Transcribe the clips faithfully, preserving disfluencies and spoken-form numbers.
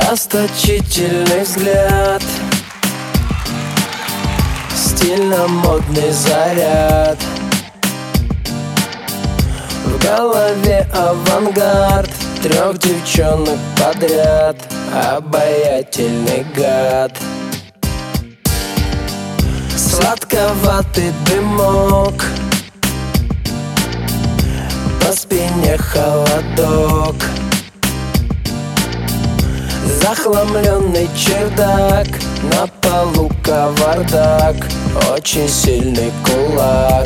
Расточительный взгляд, стильно-модный заряд, в голове авангард, трех девчонок подряд, обаятельный гад. Сладковатый дымок, по спине холодок, захламленный чердак, на полу кавардак, очень сильный кулак.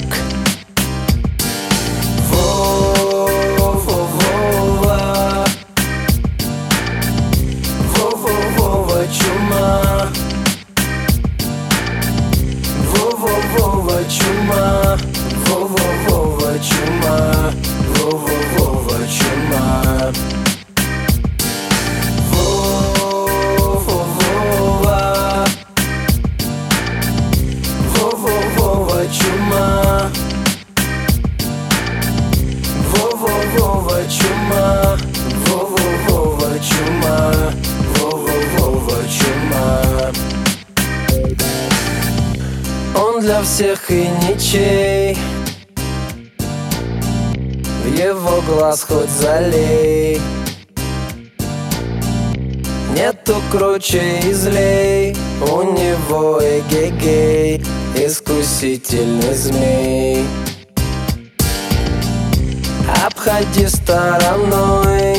Во-во-во-во, во-во-во-во чума, во-во-во-во чума, во-во-во-во чума, во-во-во-во чума. Чума, во-во-во-во чума, во-во-во-во чума, во-во-во-во чума. Он для всех и ничей, в его глаз хоть залей, нету круче и злей, у него эгегей, искусительный змей. Обходи стороной,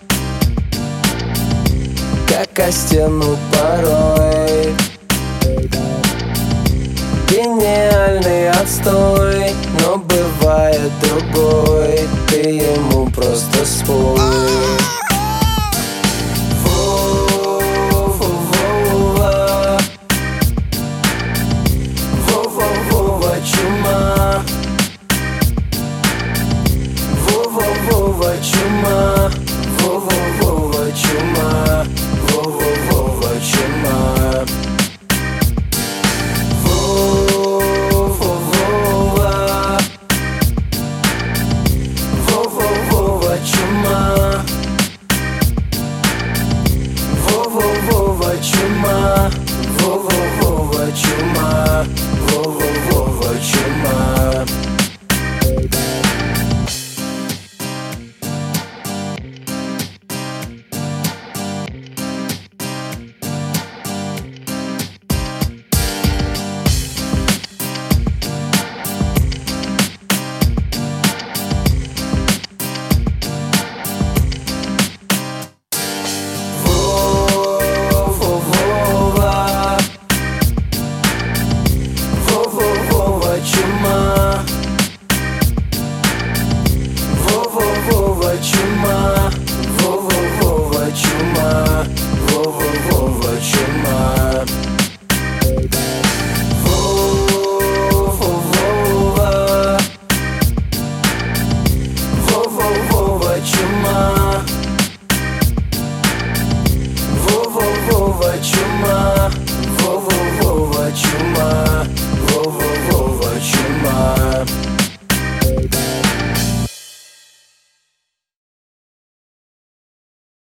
как о стену порой. Гениальный отстой, но бывает другой, ты ему просто спой. Чума, во-во-во-во чума, во-во-во-во чума, во-во-во-во чума. Во-во-во-во, во-во-во-во чума, во-во-во-во чума, во-во-во-во чума, во-во-во-во чума. Чума, во-во-во-во чума.